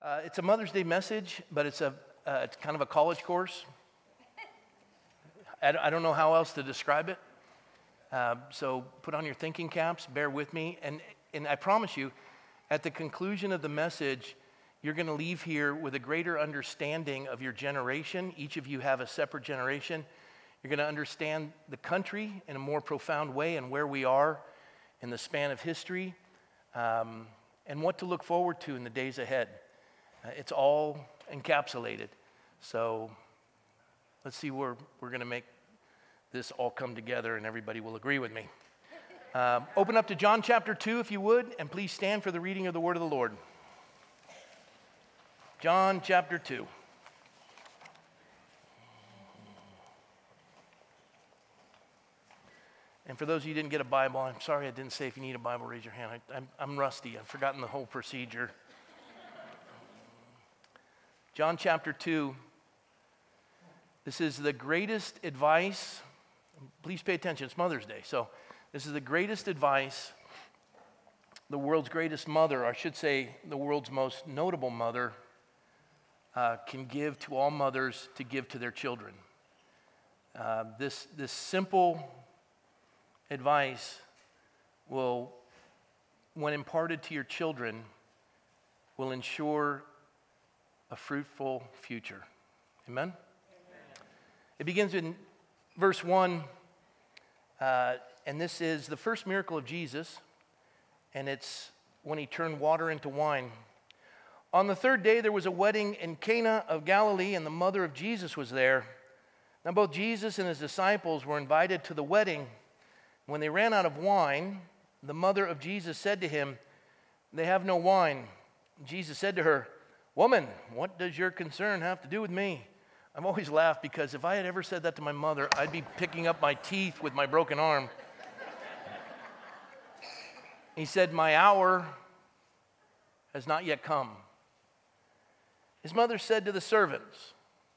It's a Mother's Day message, but it's kind of a college course. I don't know how else to describe it. So put on your thinking caps, bear with me, and I promise you, at the conclusion of the message, you're going to leave here with a greater understanding of your generation. Each of you have a separate generation. You're going to understand the country in a more profound way and where we are in the span of history, and what to look forward to in the days ahead. It's all encapsulated. So let's see where we're going to make this all come together and everybody will agree with me. Open up to John chapter 2 if you would, and please stand for the reading of the word of the Lord. John chapter 2. And for those of you who didn't get a Bible, I'm sorry I didn't say if you need a Bible, raise your hand. I'm rusty. I've forgotten the whole procedure. John chapter 2. This is the greatest advice. Please pay attention. It's Mother's Day. So this is the greatest advice the world's greatest mother, or I should say the world's most notable mother, can give to all mothers to give to their children. This simple advice will, when imparted to your children, will ensure a fruitful future. Amen? It begins in verse 1, and this is the first miracle of Jesus, and it's when he turned water into wine. On the third day, there was a wedding in Cana of Galilee, and the mother of Jesus was there. Now, both Jesus and his disciples were invited to the wedding. When they ran out of wine, the mother of Jesus said to him, "They have no wine." Jesus said to her, "Woman, what does your concern have to do with me?" I've always laughed because if I had ever said that to my mother, I'd be picking up my teeth with my broken arm. He said, "My hour has not yet come." His mother said to the servants,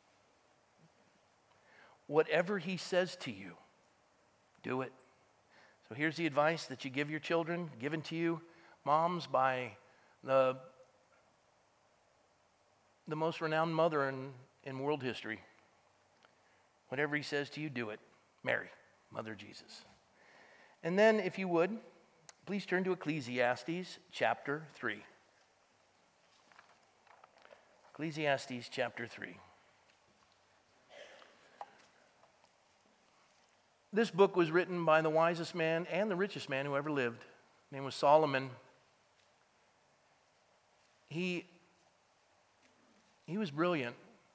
"Whatever he says to you, do it." So here's the advice that you give your children, given to you, moms, by the most renowned mother in world history. Whatever he says to you, do it. Mary, Mother Jesus. And then, if you would, please turn to Ecclesiastes chapter 3. Ecclesiastes chapter 3. This book was written by the wisest man and the richest man who ever lived. His name was Solomon. He was brilliant.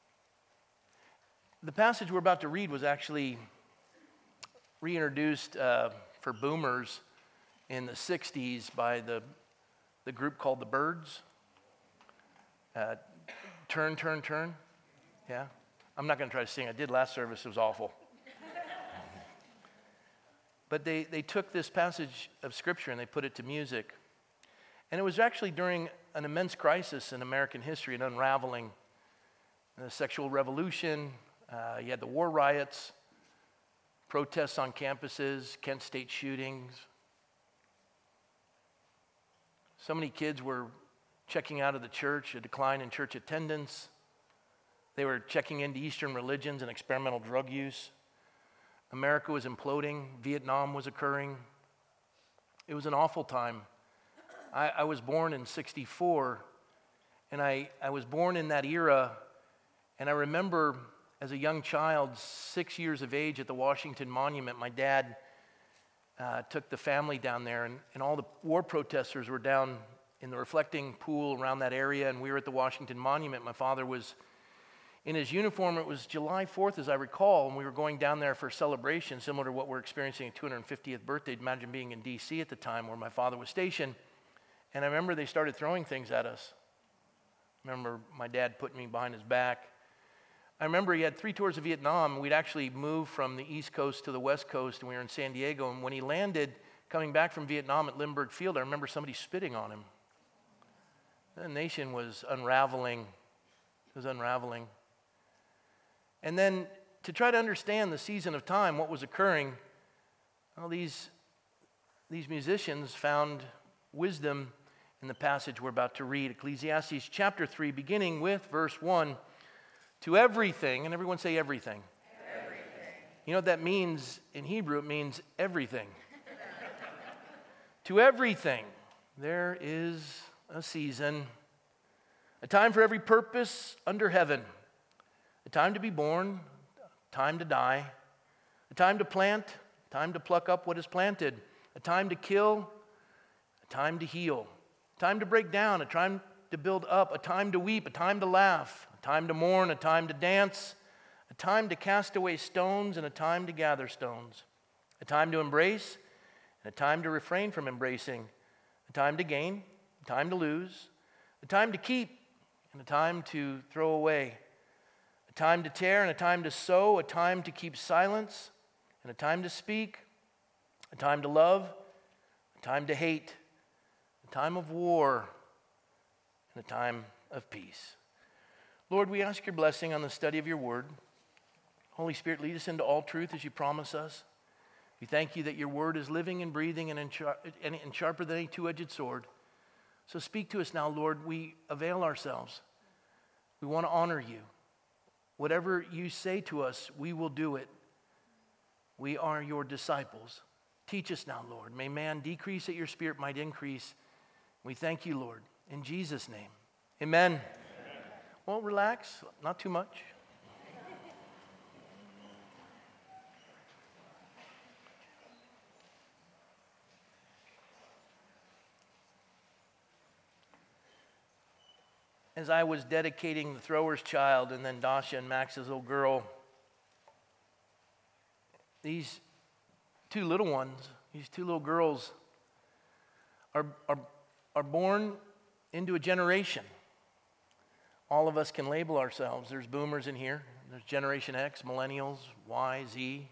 The passage we're about to read was actually reintroduced for boomers in the 60s by the group called the Byrds. Turn, turn, turn. Yeah. I'm not going to try to sing. I did last service. It was awful. But they took this passage of Scripture and they put it to music. And it was actually during an immense crisis in American history, an unraveling. The sexual revolution, you had the war riots, protests on campuses, Kent State shootings. So many kids were checking out of the church, a decline in church attendance. They were checking into Eastern religions and experimental drug use. America was imploding. Vietnam was occurring. It was an awful time. I was born in 1964, and I was born in that era, and I remember as a young child, 6 years of age, at the Washington Monument, my dad took the family down there, and all the war protesters were down in the reflecting pool around that area, and we were at the Washington Monument. My father was in his uniform. It was July 4th, as I recall, and we were going down there for a celebration similar to what we're experiencing at 250th birthday. Imagine being in D.C. at the time where my father was stationed. And I remember they started throwing things at us. I remember my dad putting me behind his back. I remember he had 3 tours of Vietnam. We'd actually moved from the East Coast to the West Coast, and we were in San Diego. And when he landed, coming back from Vietnam at Lindbergh Field, I remember somebody spitting on him. The nation was unraveling. It was unraveling. And then to try to understand the season of time, what was occurring, well, these musicians found wisdom in the passage we're about to read, Ecclesiastes chapter 3, beginning with verse 1. To everything, and everyone say everything. Everything. You know what that means in Hebrew? It means everything. To everything, there is a season, a time for every purpose under heaven, a time to be born, a time to die, a time to plant, a time to pluck up what is planted, a time to kill, a time to heal, a time to break down, a time to build up, a time to weep, a time to laugh, a time to mourn, a time to dance, a time to cast away stones, and a time to gather stones, a time to embrace, and a time to refrain from embracing, a time to gain, a time to lose, a time to keep, and a time to throw away, a time to tear and a time to sow, a time to keep silence and a time to speak, a time to love, a time to hate, a time of war, and a time of peace. Lord, we ask your blessing on the study of your word. Holy Spirit, lead us into all truth as you promise us. We thank you that your word is living and breathing and sharper than any two-edged sword. So speak to us now, Lord. We avail ourselves. We want to honor you. Whatever you say to us, we will do it. We are your disciples. Teach us now, Lord. May man decrease that your spirit might increase. We thank you, Lord. In Jesus' name, amen. Amen. Well, relax. Not too much. As I was dedicating the thrower's child and then Dasha and Max's little girl, these two little ones, these two little girls are born into a generation. All of us can label ourselves. There's boomers in here. There's Generation X, millennials, Y, Z.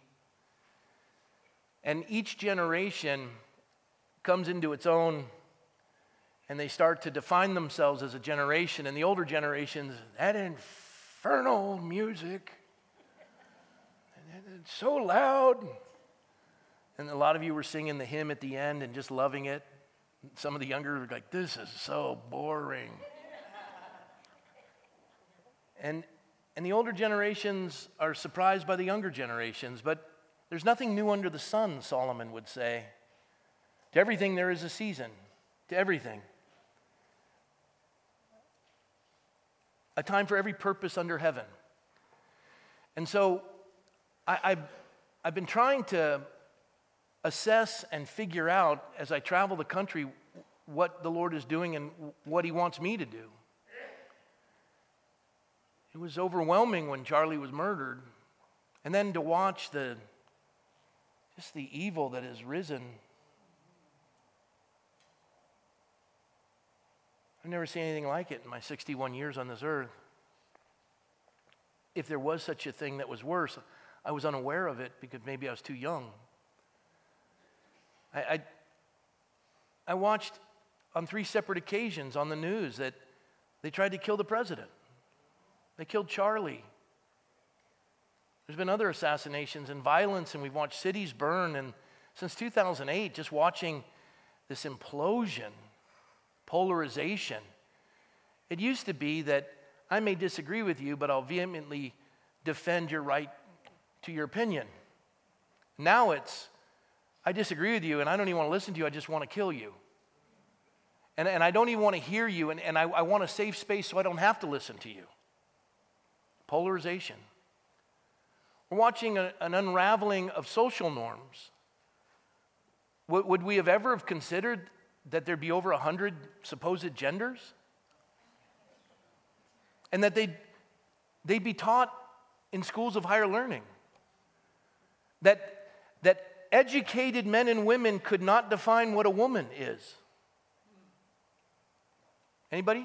And each generation comes into its own, and they start to define themselves as a generation. And the older generations, that infernal music, it's so loud. And a lot of you were singing the hymn at the end and just loving it. Some of the younger were like, this is so boring. And the older generations are surprised by the younger generations, but there's nothing new under the sun, Solomon would say. To everything there is a season. To everything. A time for every purpose under heaven. And so I've been trying to assess and figure out as I travel the country what the Lord is doing and what he wants me to do. It was overwhelming when Charlie was murdered. And then to watch just the evil that has risen. I've never seen anything like it in my 61 years on this earth. If there was such a thing that was worse, I was unaware of it because maybe I was too young. I watched on 3 separate occasions on the news that they tried to kill the president. They killed Charlie. There's been other assassinations and violence, and we've watched cities burn. And since 2008, just watching this implosion, polarization. It used to be that I may disagree with you, but I'll vehemently defend your right to your opinion. Now it's, I disagree with you, and I don't even want to listen to you, I just want to kill you. And I don't even want to hear you, and I want a safe space so I don't have to listen to you. Polarization. We're watching an unraveling of social norms. Would we have ever have considered that there'd be over 100 supposed genders? And that they'd be taught in schools of higher learning. That educated men and women could not define what a woman is. Anybody?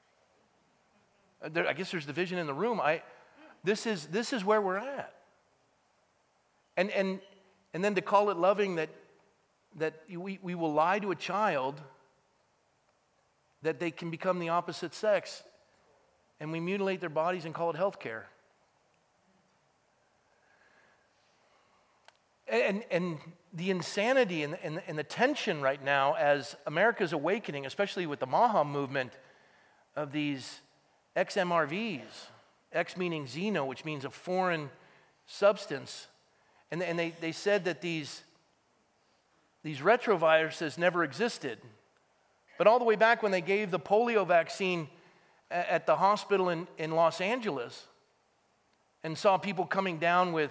I guess there's division in the room. This is where we're at. And then to call it loving that we will lie to a child that they can become the opposite sex, and we mutilate their bodies and call it health care. And the insanity and the tension right now as America's awakening, especially with the Maha movement of these XMRVs, X meaning xeno, which means a foreign substance. And they said that these retroviruses never existed. But all the way back when they gave the polio vaccine at the hospital in Los Angeles and saw people coming down with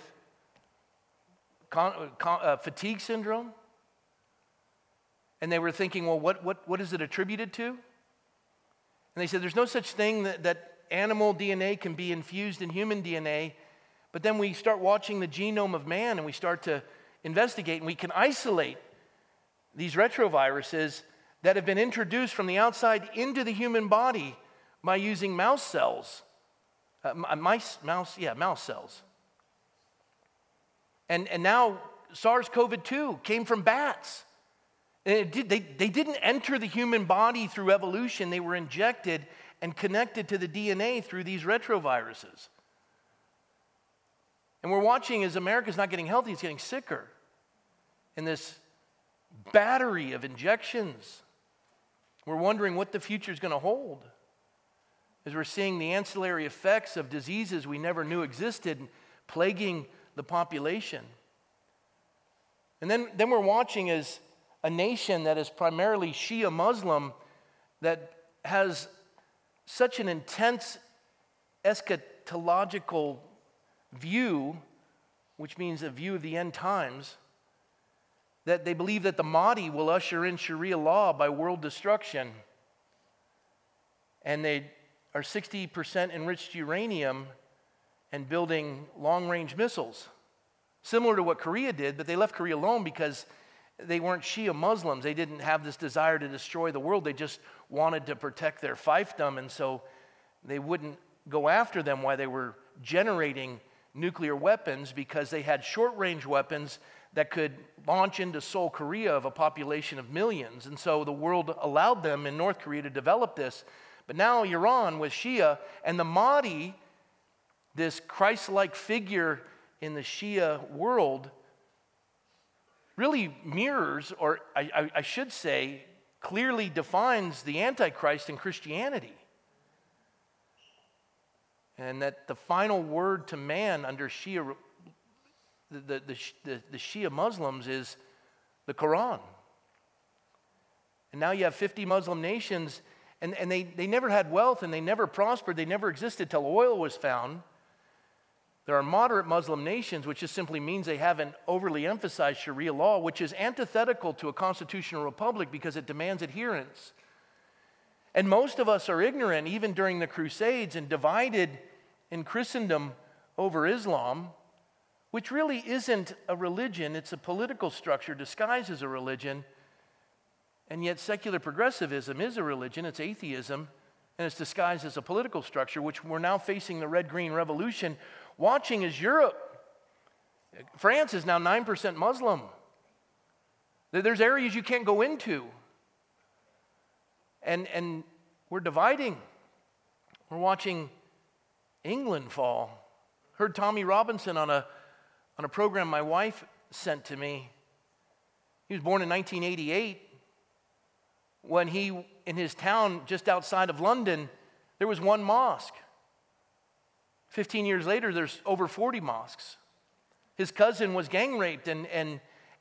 fatigue syndrome, and they were thinking, well, what is it attributed to? And they said there's no such thing that animal DNA can be infused in human DNA. But then we start watching the genome of man and we start to investigate, and we can isolate these retroviruses that have been introduced from the outside into the human body by using mouse cells. Mouse cells. And now SARS-CoV-2 came from bats. And they didn't enter the human body through evolution. They were injected and connected to the DNA through these retroviruses. And we're watching as America's not getting healthy, it's getting sicker. In this battery of injections, we're wondering what the future is going to hold. As we're seeing the ancillary effects of diseases we never knew existed plaguing the population. And then we're watching as a nation that is primarily Shia Muslim that has such an intense eschatological view, which means a view of the end times, that they believe that the Mahdi will usher in Sharia law by world destruction. And they are 60% enriched uranium and building long-range missiles, similar to what Korea did, but they left Korea alone because they weren't Shia Muslims. They didn't have this desire to destroy the world. They just wanted to protect their fiefdom, and so they wouldn't go after them while they were generating nuclear weapons, because they had short-range weapons that could launch into Seoul, Korea, of a population of millions. And so the world allowed them in North Korea to develop this. But now Iran with Shia, and the Mahdi, this Christ-like figure in the Shia world, really mirrors, or I should say, clearly defines the Antichrist in Christianity. And that the final word to man under Shia, the Shia Muslims, is the Quran. And now you have 50 Muslim nations, and they never had wealth, and they never prospered, they never existed till oil was found. There are moderate Muslim nations, which just simply means they haven't overly emphasized Sharia law, which is antithetical to a constitutional republic because it demands adherence. And most of us are ignorant, even during the Crusades, and divided in Christendom over Islam, which really isn't a religion, it's a political structure disguised as a religion. And yet secular progressivism is a religion, it's atheism, and it's disguised as a political structure, which we're now facing the red-green revolution. Watching as Europe, France is now 9% Muslim. There's areas you can't go into. And we're dividing. We're watching England fall. Heard Tommy Robinson on a program my wife sent to me. He was born in 1988. When in his town just outside of London, there was one mosque. 15 years later, there's over 40 mosques. His cousin was gang raped and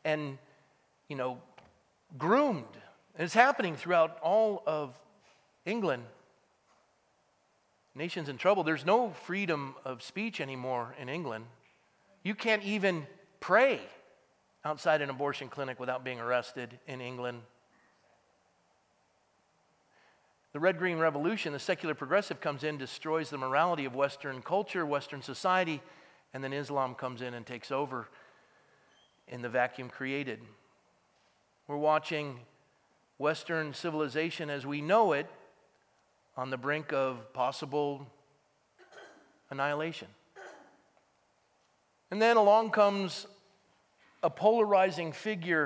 groomed. And it's happening throughout all of England. Nation's in trouble. There's no freedom of speech anymore in England. You can't even pray outside an abortion clinic without being arrested in England. The red-green revolution, the secular progressive comes in, destroys the morality of Western culture, Western society, and then Islam comes in and takes over in the vacuum created. We're watching Western civilization as we know it on the brink of possible annihilation. And then along comes a polarizing figure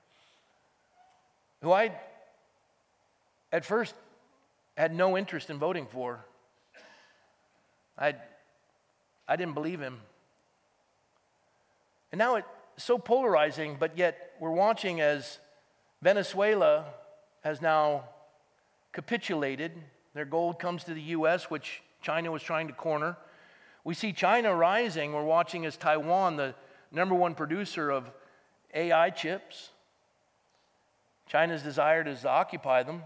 who I, at first, had no interest in voting for. I didn't believe him. And now so polarizing, but yet we're watching as Venezuela has now capitulated. Their gold comes to the U.S., which China was trying to corner. We see China rising. We're watching as Taiwan, the number one producer of AI chips. China's desire is to occupy them.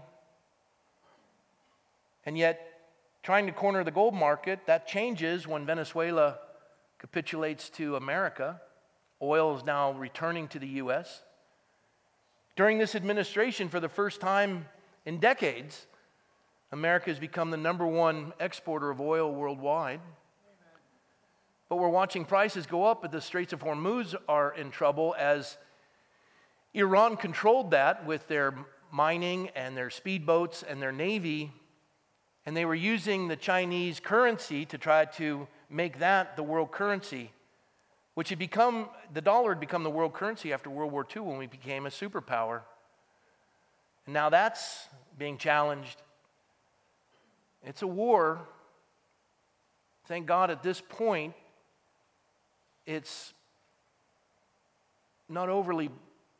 And yet, trying to corner the gold market, that changes when Venezuela capitulates to America. Oil is now returning to the U.S. During this administration, for the first time in decades, America has become the number one exporter of oil worldwide. But we're watching prices go up, but the Straits of Hormuz are in trouble as Iran controlled that with their mining and their speedboats and their navy, and they were using the Chinese currency to try to make that the world currency, which had become, the dollar had become the world currency after World War II when we became a superpower. And now that's being challenged. It's a war. Thank God at this point, it's not overly,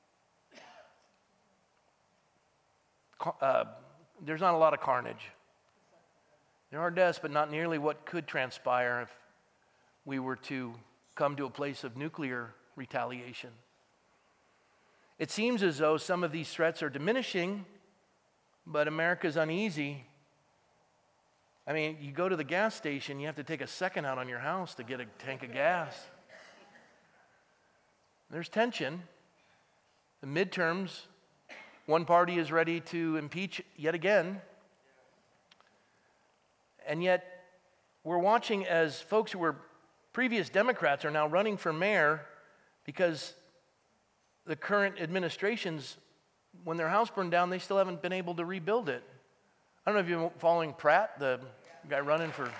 there's not a lot of carnage. There are deaths, but not nearly what could transpire if we were to come to a place of nuclear retaliation. It seems as though some of these threats are diminishing, but America's uneasy. I mean, you go to the gas station, you have to take a second out on your house to get a tank of gas. There's tension. The midterms, one party is ready to impeach yet again. And yet, we're watching as folks who were previous Democrats are now running for mayor because the current administrations, when their house burned down, they still haven't been able to rebuild it. I don't know if you're following Pratt, the guy running for...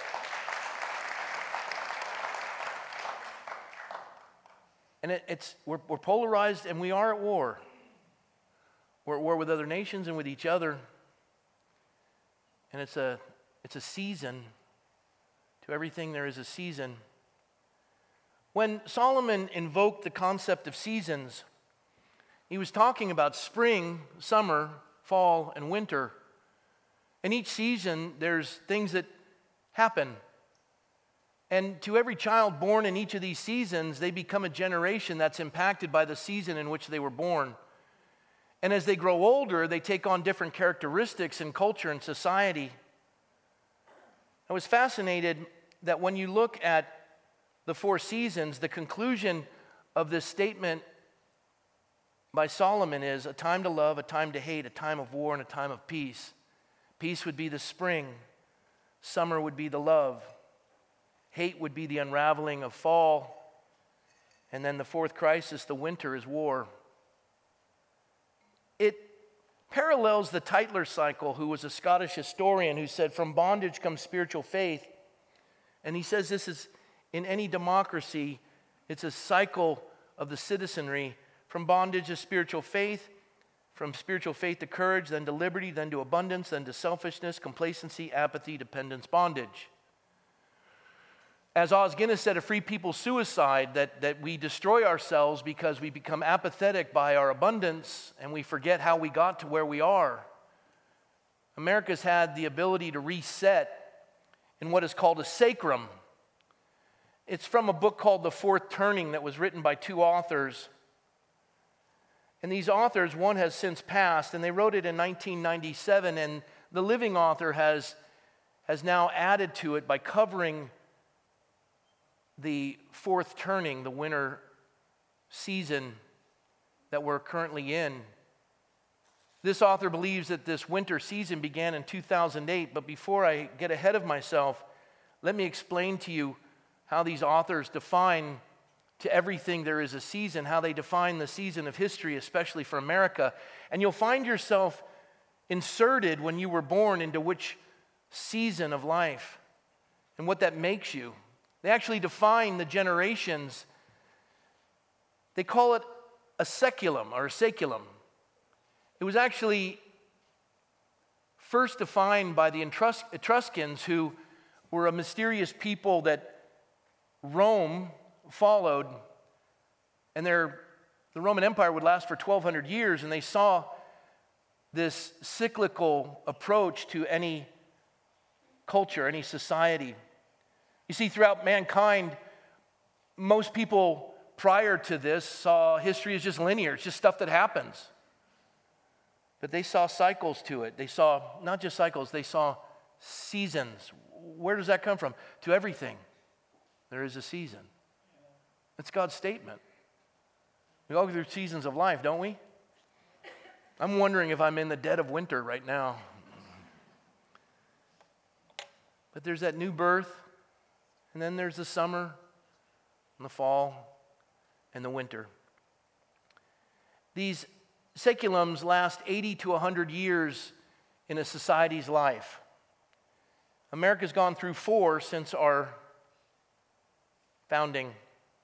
And we're polarized, and we are at war. We're at war with other nations and with each other. And it's a season. To everything there is a season. When Solomon invoked the concept of seasons, he was talking about spring, summer, fall, and winter. And each season, there's things that happen. And to every child born in each of these seasons, they become a generation that's impacted by the season in which they were born. And as they grow older, they take on different characteristics in culture and society. I was fascinated that when you look at the four seasons, the conclusion of this statement by Solomon is a time to love, a time to hate, a time of war, and a time of peace. Peace would be the spring. Summer would be the love. Hate would be the unraveling of fall. And then the fourth crisis, the winter, is war. It parallels the Tytler cycle, who was a Scottish historian who said, from bondage comes spiritual faith. And he says this is, in any democracy, it's a cycle of the citizenry. From bondage to spiritual faith, from spiritual faith to courage, then to liberty, then to abundance, then to selfishness, complacency, apathy, dependence, bondage. As Os Guinness said, a free people's suicide, that we destroy ourselves because we become apathetic by our abundance and we forget how we got to where we are. America's had the ability to reset in what is called a sacrum. It's from a book called The Fourth Turning that was written by two authors. And these authors, one has since passed, and they wrote it in 1997, and the living author has now added to it by covering the fourth turning, the winter season that we're currently in. This author believes that this winter season began in 2008, but before I get ahead of myself, let me explain to you how these authors define to everything there is a season, how they define the season of history, especially for America. And you'll find yourself inserted when you were born into which season of life and what that makes you. They actually define the generations. They call it a saeculum or a saeculum. It was actually first defined by the Etruscans, who were a mysterious people that Rome followed And the Roman Empire would last for 1,200 years, and they saw this cyclical approach to any culture, any society. You see, throughout mankind, most people prior to this saw history as just linear. It's just stuff that happens. But they saw cycles to it. They saw not just cycles, they saw seasons. Where does that come from? To everything, there is a season. That's God's statement. We all go through seasons of life, don't we? I'm wondering if I'm in the dead of winter right now. But there's that new birth, and then there's the summer, and the fall, and the winter. These saeculums last 80 to 100 years in a society's life. America's gone through 4 since our founding.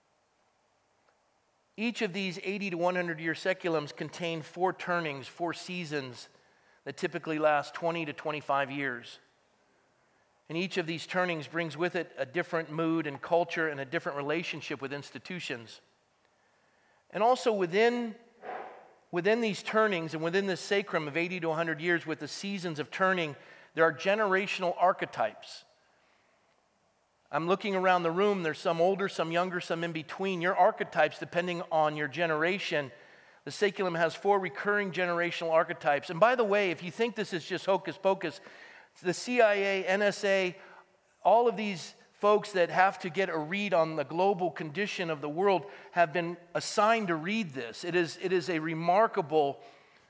Each of these 80 to 100 year saeculums contain 4 turnings, 4 seasons that typically last 20 to 25 years. And each of these turnings brings with it a different mood and culture and a different relationship with institutions. And also within these turnings and within this sacrum of 80 to 100 years with the seasons of turning, there are generational archetypes. I'm looking around the room. There's some older, some younger, some in between. Your archetypes, depending on your generation, the saeculum has 4 recurring generational archetypes. And by the way, if you think this is just hocus pocus, the CIA, NSA, all of these folks that have to get a read on the global condition of the world have been assigned to read this. It is a remarkable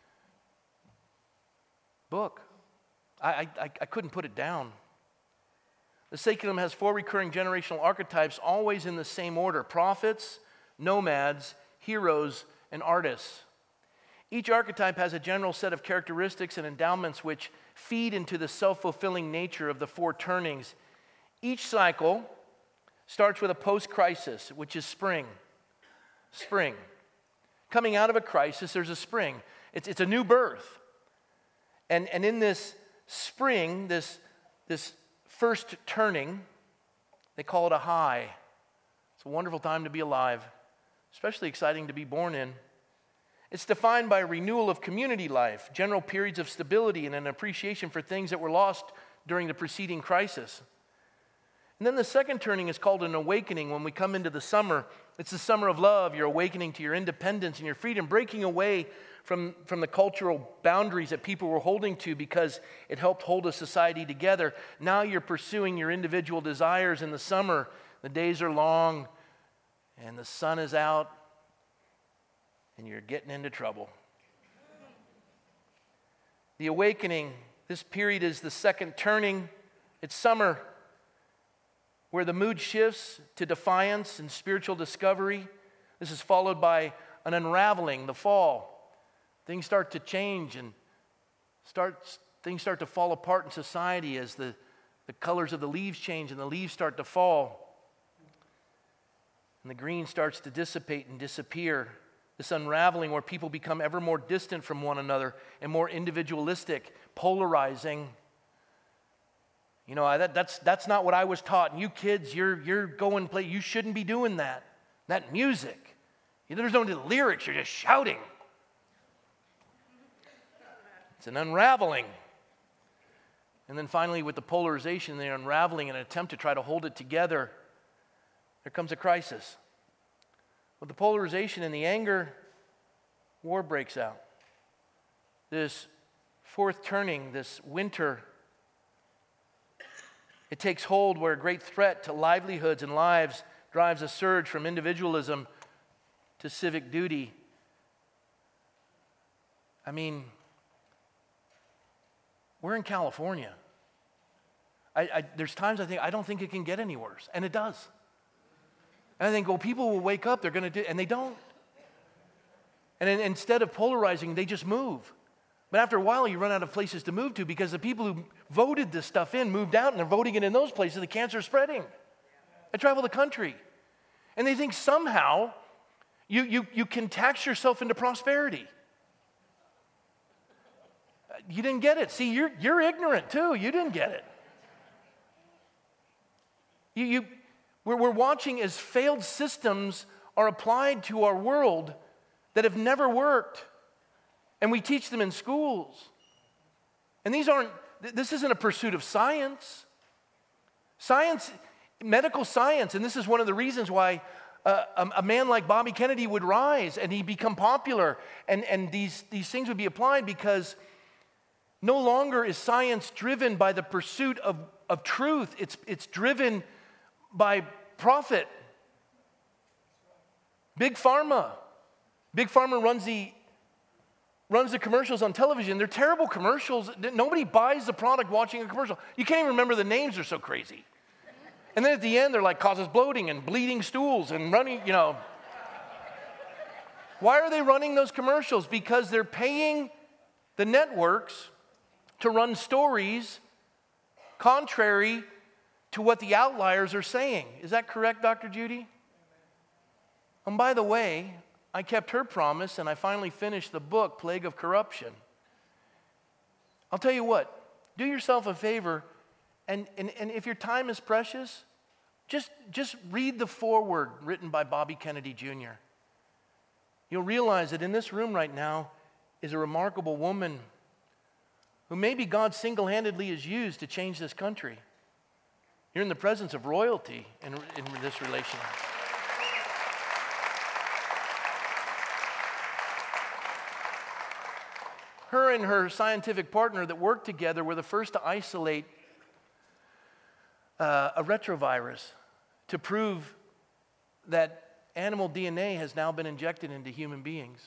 book. I couldn't put it down. The saeculum has 4 recurring generational archetypes, always in the same order: prophets, nomads, heroes, and artists. Each archetype has a general set of characteristics and endowments which feed into the self-fulfilling nature of the 4 turnings. Each cycle starts with a post-crisis, which is spring. Spring. Coming out of a crisis, there's a spring. It's a new birth. And in this spring, this first turning, they call it a high. It's a wonderful time to be alive, especially exciting to be born in. It's defined by a renewal of community life, general periods of stability, and an appreciation for things that were lost during the preceding crisis. And then the second turning is called an awakening. When we come into the summer, it's the summer of love. You're awakening to your independence and your freedom, breaking away from the cultural boundaries that people were holding to because it helped hold a society together. Now you're pursuing your individual desires in the summer. The days are long and the sun is out and you're getting into trouble. The awakening, this period is the second turning. It's summer, where the mood shifts to defiance and spiritual discovery. This is followed by an unraveling, the fall. Things start to change and things start to fall apart in society as the colors of the leaves change and the leaves start to fall. And the green starts to dissipate and disappear. This unraveling where people become ever more distant from one another and more individualistic, polarizing. You know, that's not what I was taught. And you kids, you're going play. You shouldn't be doing that. That music. There's no lyrics. You're just shouting. It's an unraveling. And then finally, with the polarization, the unraveling, and an attempt to try to hold it together, there comes a crisis. With the polarization and the anger, war breaks out. This fourth turning, this winter, it takes hold where a great threat to livelihoods and lives drives a surge from individualism to civic duty. I mean, we're in California. There's times I don't think it can get any worse, and it does. And I think, well, people will wake up, they're going to do, and they don't. And instead of polarizing, they just move. But after a while, you run out of places to move to because the people who voted this stuff in moved out, and they're voting it in those places. The cancer is spreading. I travel the country, and they think somehow you can tax yourself into prosperity. You didn't get it. See, you're ignorant too. You didn't get it. We're watching as failed systems are applied to our world that have never worked. And we teach them in schools. And this isn't a pursuit of science. Science, medical science, and this is one of the reasons why a man like Bobby Kennedy would rise and he'd become popular, and these things would be applied, because no longer is science driven by the pursuit of truth. It's driven by profit. Big Pharma. Big Pharma runs the commercials on television. They're terrible commercials. Nobody buys the product watching a commercial. You can't even remember the names, they're so crazy. And then at the end, they're like, causes bloating and bleeding stools and running, Why are they running those commercials? Because they're paying the networks to run stories contrary to what the outliers are saying. Is that correct, Dr. Judy? And by the way, I kept her promise, and I finally finished the book, Plague of Corruption. I'll tell you what, do yourself a favor, and if your time is precious, just read the foreword written by Bobby Kennedy Jr. You'll realize that in this room right now is a remarkable woman who maybe God single-handedly has used to change this country. You're in the presence of royalty in this relation. Her and her scientific partner that worked together were the first to isolate a retrovirus to prove that animal DNA has now been injected into human beings.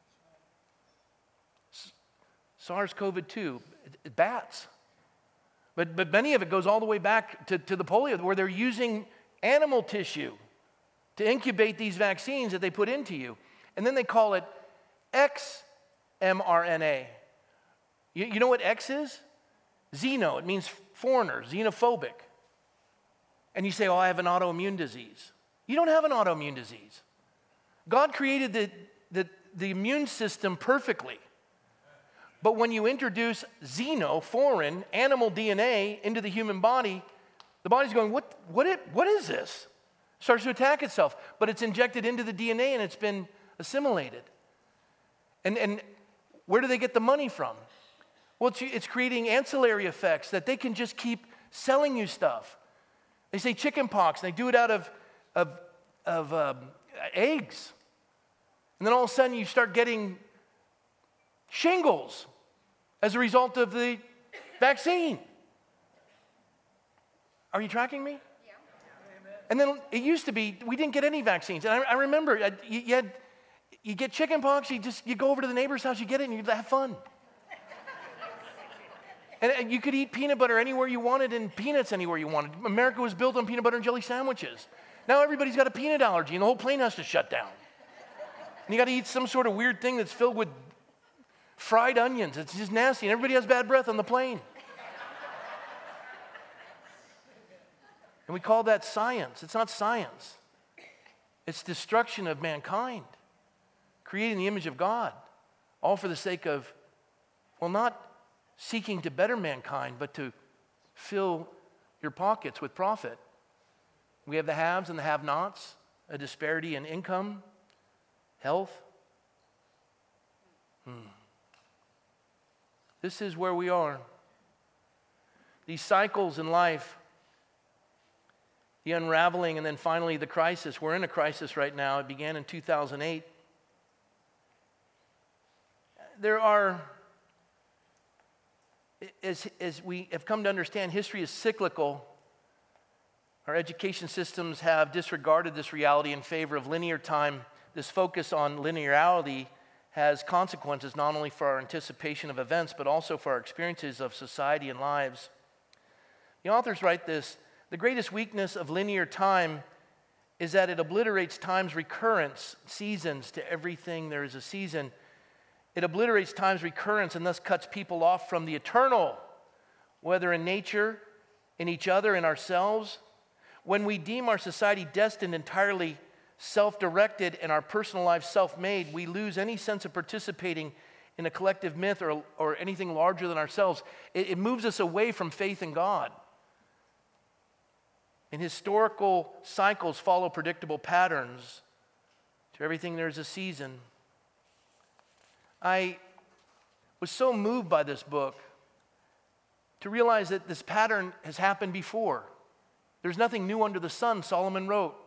SARS-CoV-2, bats. But many of it goes all the way back to the polio, where they're using animal tissue to incubate these vaccines that they put into you. And then they call it mRNA. You know what X is? Xeno. It means foreigner, xenophobic. And you say, oh, I have an autoimmune disease. You don't have an autoimmune disease. God created the immune system perfectly. But when you introduce xeno, foreign, animal DNA into the human body, the body's going, what is this? Starts to attack itself. But it's injected into the DNA and it's been assimilated. And where do they get the money from? Well, it's creating ancillary effects that they can just keep selling you stuff. They say chicken pox, and they do it out of eggs. And then all of a sudden you start getting shingles as a result of the vaccine. Are you tracking me? Yeah. And then it used to be, we didn't get any vaccines. And I remember, you get chicken pox, you go over to the neighbor's house, you get it, and you have fun. And you could eat peanut butter anywhere you wanted and peanuts anywhere you wanted. America was built on peanut butter and jelly sandwiches. Now everybody's got a peanut allergy and the whole plane has to shut down. And you got to eat some sort of weird thing that's filled with fried onions. It's just nasty, and everybody has bad breath on the plane. And we call that science. It's not science. It's destruction of mankind, creating the image of God, all for the sake of, well, not seeking to better mankind, but to fill your pockets with profit. We have the haves and the have-nots, a disparity in income, health. This is where we are. These cycles in life, the unraveling, and then finally the crisis. We're in a crisis right now. It began in 2008. There are, as we have come to understand, history is cyclical. Our education systems have disregarded this reality in favor of linear time. This focus on linearity has consequences not only for our anticipation of events, but also for our experiences of society and lives. The authors write this: the greatest weakness of linear time is that it obliterates time's recurrence, seasons. To everything there is a season. It obliterates time's recurrence and thus cuts people off from the eternal, whether in nature, in each other, in ourselves. When we deem our society destined entirely self-directed and our personal life self-made, we lose any sense of participating in a collective myth or anything larger than ourselves. It moves us away from faith in God. And historical cycles follow predictable patterns. To everything there's a season. I was so moved by this book to realize that this pattern has happened before. There's nothing new under the sun, Solomon wrote.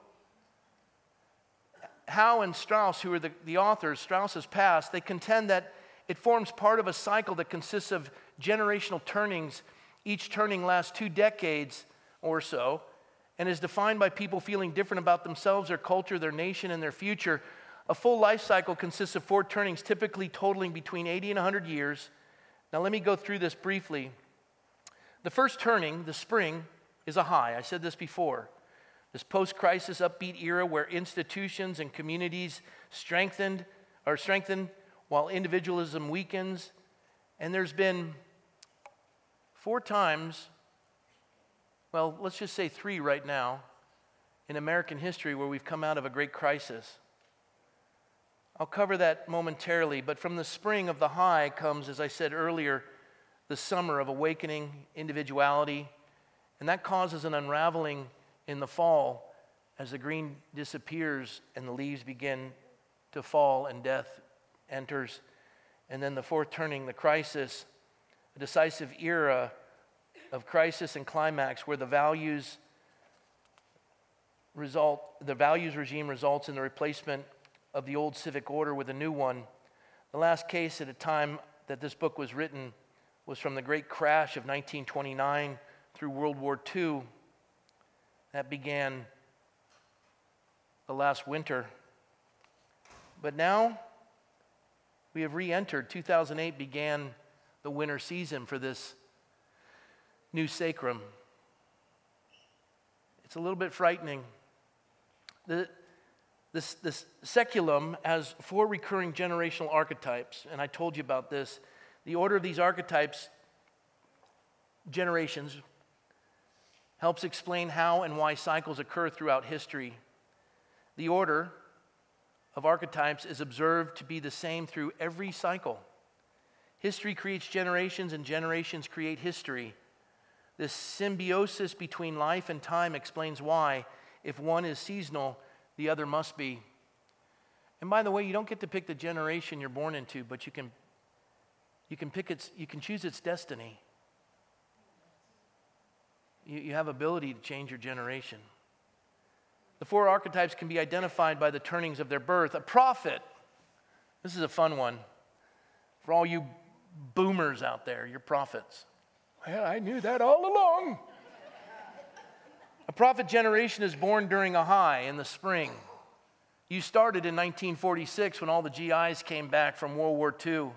Howe and Strauss, who are the authors, Strauss's past, they contend that it forms part of a cycle that consists of generational turnings. Each turning lasts 2 decades or so and is defined by people feeling different about themselves, their culture, their nation, and their future. A full life cycle consists of 4 turnings, typically totaling between 80 and 100 years. Now let me go through this briefly. The first turning, the spring, is a high. I said this before. This post-crisis upbeat era where institutions and communities strengthen while individualism weakens. And there's been 4 times, well, let's just say 3 right now, in American history where we've come out of a great crisis. I'll cover that momentarily, but from the spring of the high comes, as I said earlier, the summer of awakening individuality, and that causes an unraveling in the fall as the green disappears and the leaves begin to fall and death enters. And then the 4th turning, the crisis, a decisive era of crisis and climax where the values regime results in the replacement of the old civic order with a new one. The last case at a time that this book was written was from the great crash of 1929 through World War II. That began the last winter. But now we have re-entered. 2008 began the winter season for this new sacrum. It's a little bit frightening. This seculum has 4 recurring generational archetypes, and I told you about this. The order of these archetypes, generations, helps explain how and why cycles occur throughout history. The order of archetypes is observed to be the same through every cycle. History creates generations, and generations create history. This symbiosis between life and time explains why, if one is seasonal, the other must be. And by the way, you don't get to pick the generation you're born into, but you can choose its destiny. You have ability to change your generation. The 4 archetypes can be identified by the turnings of their birth. A prophet. This is a fun one. For all you boomers out there, you're prophets. Well, I knew that all along. A prophet generation is born during a high in the spring. You started in 1946 when all the GIs came back from World War II.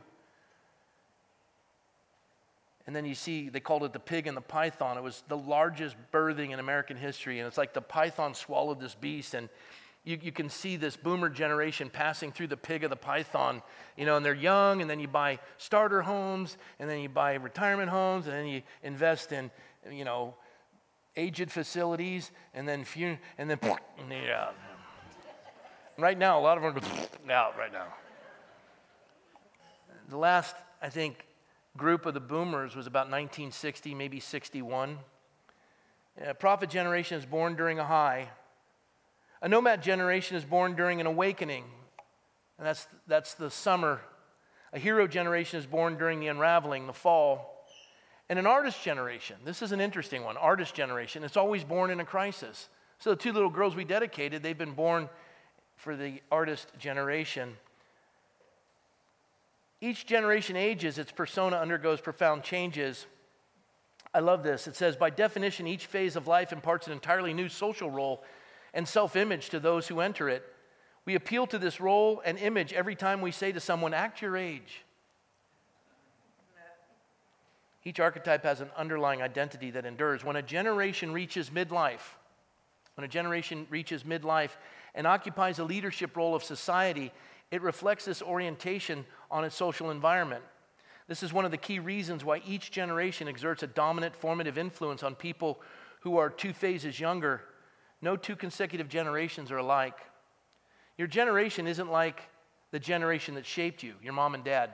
And then you see, they called it the pig and the python. It was the largest birthing in American history. And it's like the python swallowed this beast. And you can see this boomer generation passing through the pig of the python. You know, and they're young, and then you buy starter homes, and then you buy retirement homes, and then you invest in, you know, aged facilities, and then you're out. Right now, a lot of them are out right now. The last, I think, group of the boomers was about 1960, maybe 61. A prophet generation is born during a high. A nomad generation is born during an awakening, and that's the summer. A hero generation is born during the unraveling, the fall. And an artist generation, this is an interesting one, artist generation, it's always born in a crisis. So the 2 little girls we dedicated, they've been born for the artist generation. Each generation ages, its persona undergoes profound changes. I love this. It says, by definition, each phase of life imparts an entirely new social role and self-image to those who enter it. We appeal to this role and image every time we say to someone, act your age. Each archetype has an underlying identity that endures. When a generation reaches midlife and occupies a leadership role of society, it reflects this orientation on its social environment. This is one of the key reasons why each generation exerts a dominant formative influence on people who are 2 phases younger. No 2 consecutive generations are alike. Your generation isn't like the generation that shaped you, your mom and dad.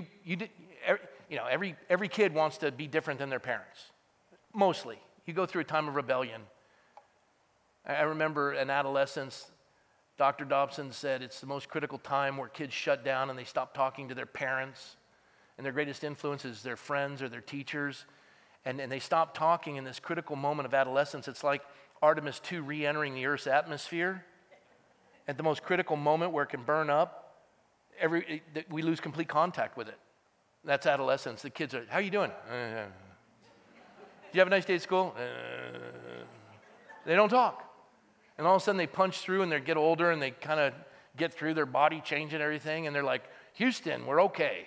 Every kid wants to be different than their parents. Mostly. You go through a time of rebellion. I remember in adolescence, Dr. Dobson said it's the most critical time where kids shut down and they stop talking to their parents, and their greatest influence is their friends or their teachers, and they stop talking in this critical moment of adolescence. It's like Artemis 2 re-entering the Earth's atmosphere at the most critical moment where it can burn up. We lose complete contact with it. That's adolescence. The kids are, how you doing? Did you have a nice day at school? They don't talk. And all of a sudden they punch through and they get older and they kind of get through their body change and everything, and they're like, Houston, we're okay.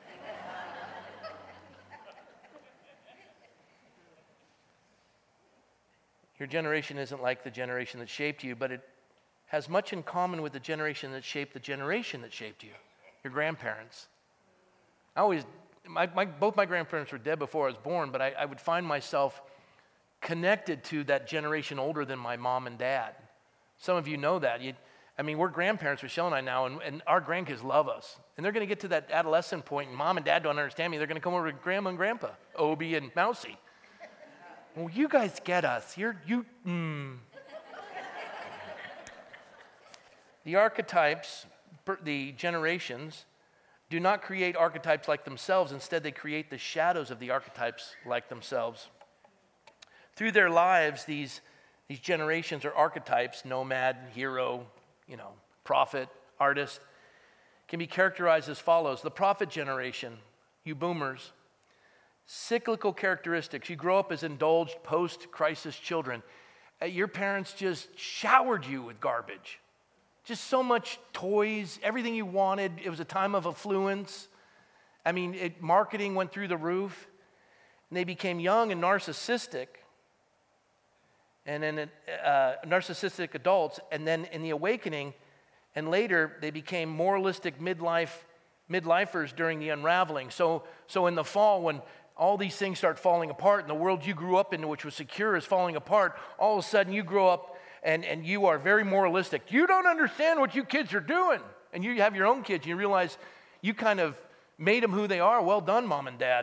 Your generation isn't like the generation that shaped you, but it has much in common with the generation that shaped the generation that shaped you, your grandparents. Both my grandparents were dead before I was born, but I would find myself connected to that generation older than my mom and dad. Some of you know that. We're grandparents, Michelle and I now, and our grandkids love us. And they're going to get to that adolescent point, and mom and dad don't understand me. They're going to come over to grandma and grandpa, Obie and Mousy. Well, you guys get us. The archetypes, the generations, do not create archetypes like themselves. Instead, they create the shadows of the archetypes like themselves. Through their lives, these generations are archetypes, nomad, hero, prophet, artist, can be characterized as follows. The prophet generation, you boomers, cyclical characteristics. You grow up as indulged post-crisis children. Your parents just showered you with garbage. Just so much toys, everything you wanted. It was a time of affluence. Marketing went through the roof. And they became young and narcissistic. And then narcissistic adults. And then in the awakening, and later, they became moralistic midlifers during the unraveling. So in the fall, when all these things start falling apart and the world you grew up in, which was secure, is falling apart, all of a sudden you grow up and you are very moralistic. You don't understand what you kids are doing. And you have your own kids, and you realize you kind of made them who they are. Well done, mom and dad.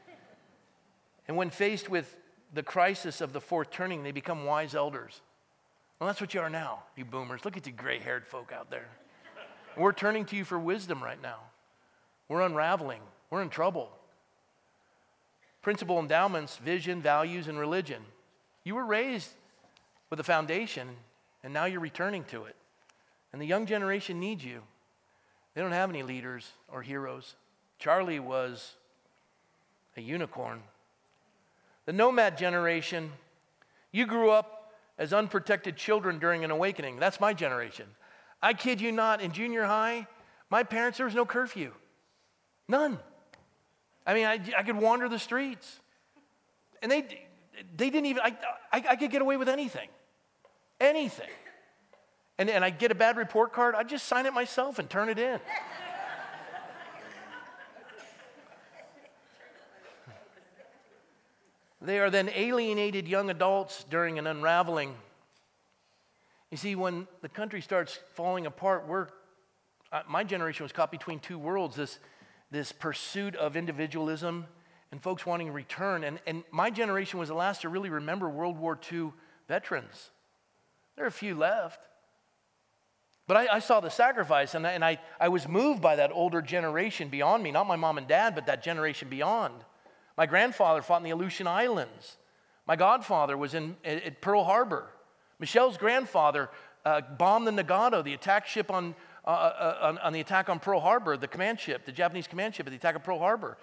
And when faced with the crisis of the fourth turning, they become wise elders. Well, that's what you are now, you boomers. Look at you gray-haired folk out there. We're turning to you for wisdom right now. We're unraveling. We're in trouble. Principal endowments, vision, values, and religion. You were raised with a foundation, and now you're returning to it. And the young generation needs you. They don't have any leaders or heroes. Charlie was a unicorn. The nomad generation, you grew up as unprotected children during an awakening. That's my generation. I kid you not, in junior high, my parents, there was no curfew. None. I could wander the streets. And they didn't even, I could get away with anything. Anything. And I'd get a bad report card, I'd just sign it myself and turn it in. They are then alienated young adults during an unraveling. You see, when the country starts falling apart, my generation was caught between two worlds, this pursuit of individualism and folks wanting to return. And my generation was the last to really remember World War II veterans. There are a few left. But I saw the sacrifice, and I was moved by that older generation beyond me, not my mom and dad, but that generation beyond. My grandfather fought in the Aleutian Islands. My godfather was at Pearl Harbor. Michelle's grandfather bombed the Nagato, the attack ship on the attack on Pearl Harbor, the command ship, the Japanese command ship at the attack of Pearl Harbor.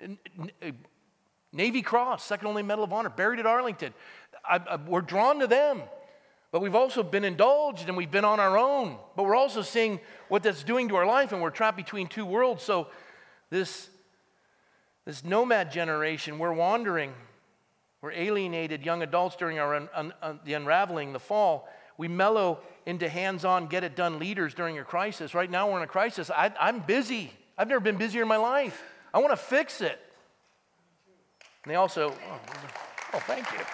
Navy Cross, second only Medal of Honor, buried at Arlington. We're drawn to them. But we've also been indulged and we've been on our own. But we're also seeing what that's doing to our life, and we're trapped between two worlds. So this nomad generation, we're wandering. We're alienated young adults during the unraveling, the fall. We mellow into hands-on, get-it-done leaders during a crisis. Right now we're in a crisis. I'm busy. I've never been busier in my life. I want to fix it. And they also, thank you.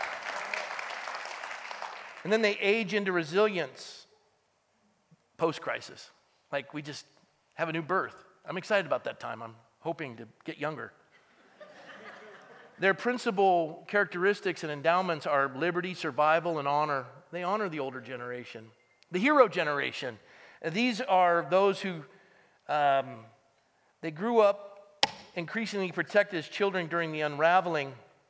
And then they age into resilience post-crisis. Like we just have a new birth. I'm excited about that time. I'm hoping to get younger. Their principal characteristics and endowments are liberty, survival, and honor. They honor the older generation. The hero generation. These are those who, they grew up increasingly protected as children during the unraveling,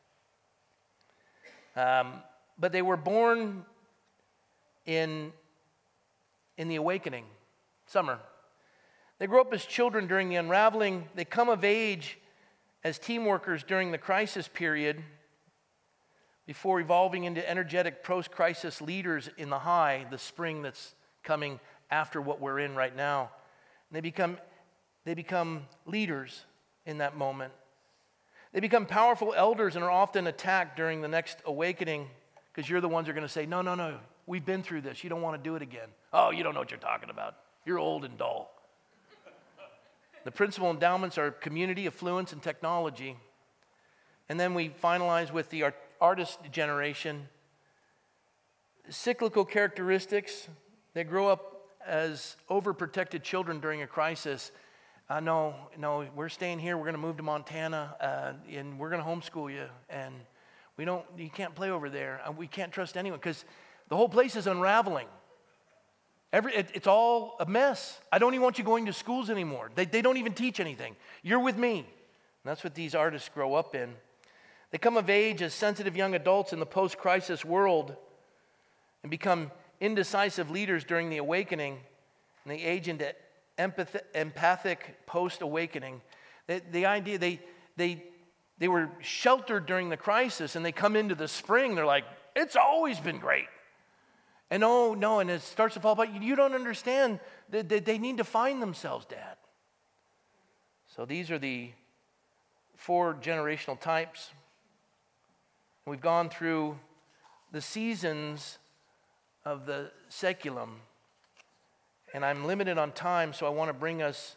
but they were born in the awakening, summer. They grow up as children during the unraveling. They come of age as team workers during the crisis period before evolving into energetic post-crisis leaders in the high, the spring that's coming after what we're in right now. And they become leaders in that moment. They become powerful elders and are often attacked during the next awakening because you're the ones who are going to say, no, we've been through this. You don't want to do it again. Oh, you don't know what you're talking about. You're old and dull. The principal endowments are community, affluence, and technology. And then we finalize with the artist generation. Cyclical characteristics. They grow up as overprotected children during a crisis. No, we're staying here. We're going to move to Montana, and we're going to homeschool you. And you can't play over there. We can't trust anyone because the whole place is unraveling. It's all a mess. I don't even want you going to schools anymore. They don't even teach anything. You're with me. And that's what these artists grow up in. They come of age as sensitive young adults in the post-crisis world and become indecisive leaders during the awakening, and they age into empathic post-awakening. The idea they were sheltered during the crisis, and they come into the spring. They're like, it's always been great. And no, and it starts to fall apart. You don't understand. They need to find themselves, Dad. So these are the 4 generational types. We've gone through the seasons of the saeculum, and I'm limited on time, so I want to bring us